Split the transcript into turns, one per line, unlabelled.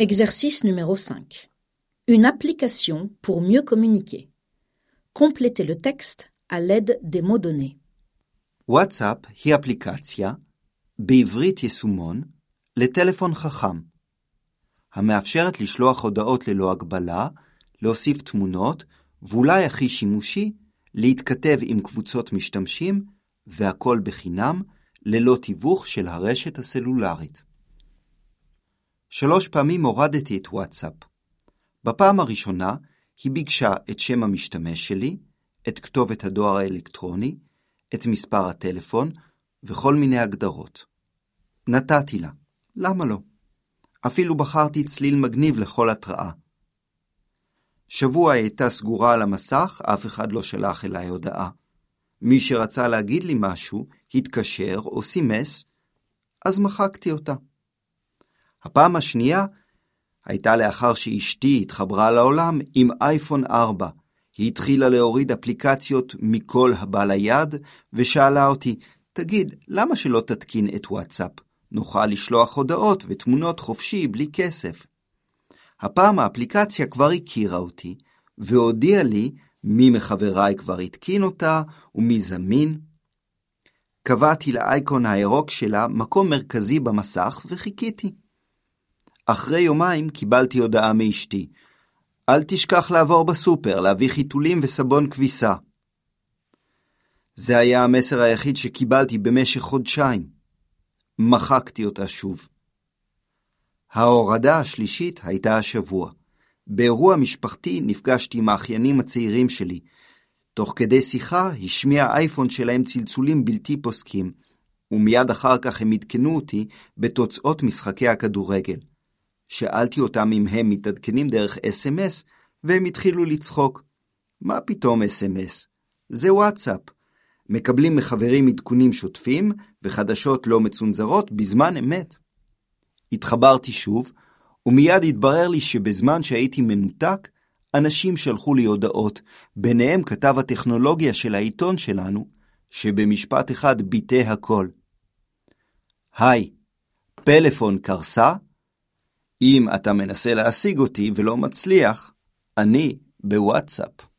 Exercice numéro 5. Une application pour mieux communiquer. Complétez le texte à l'aide des mots donnés.
וואטסאפ היא אפליקציה, בעברית יישומון, לטלפון חכם, המאפשרת לשלוח הודעות ללא הגבלה, להוסיף תמונות, ואולי הכי שימושי, להתכתב עם קבוצות משתמשים, והכל בחינם, ללא תיווך של הרשת הסלולרית. 3 פעמים הורדתי את וואטסאפ. בפעם הראשונה היא ביקשה את שם המשתמש שלי, את כתובת הדואר האלקטרוני, את מספר הטלפון וכל מיני הגדרות. נתתי לה, למה לא? אפילו בחרתי צליל מגניב לכל התראה. שבוע הייתה סגורה על המסך, אף אחד לא שלח אליי הודעה. מי שרצה להגיד לי משהו, התקשר או סימס, אז מחקתי אותה. הפעם השנייה הייתה לאחר שאשתי התחברה לעולם עם אייפון 4. היא התחילה להוריד אפליקציות מכל הבא ליד, ושאלה אותי, תגיד, למה שלא תתקין את וואטסאפ? נוכל לשלוח הודעות ותמונות חופשי בלי כסף. הפעם האפליקציה כבר הכירה אותי, והודיעה לי מי מחבריי כבר התקין אותה ומי זמין. קבעתי לאייקון הירוק שלה מקום מרכזי במסך וחיכיתי. אחרי יומיים קיבלתי הודעה מאשתי, אל תשכח לעבור בסופר, להביא חיתולים וסבון כביסה. זה היה המסר היחיד שקיבלתי במשך חודשיים. מחקתי אותה שוב. ההורדה השלישית הייתה השבוע. באירוע משפחתי נפגשתי עם האחיינים הצעירים שלי. תוך כדי שיחה השמיע האייפון שלהם צלצולים בלתי פוסקים, ומיד אחר כך הם עדכנו אותי בתוצאות משחקי הכדורגל. שאלתי אותם אם הם מתעדכנים דרך SMS, והם התחילו לצחוק. מה פתאום SMS? זה וואטסאפ. מקבלים מחברים עדכונים שוטפים וחדשות לא מצונזרות בזמן אמת. התחברתי שוב, ומיד התברר לי שבזמן שהייתי מנותק, אנשים שלחו לי הודעות, ביניהם כתב הטכנולוגיה של העיתון שלנו, שבמשפט אחד ביטא הכל. היי, פלאפון קרסה? אם אתה מנסה להשיג אותי ולא מצליח, אני בוואטסאפ.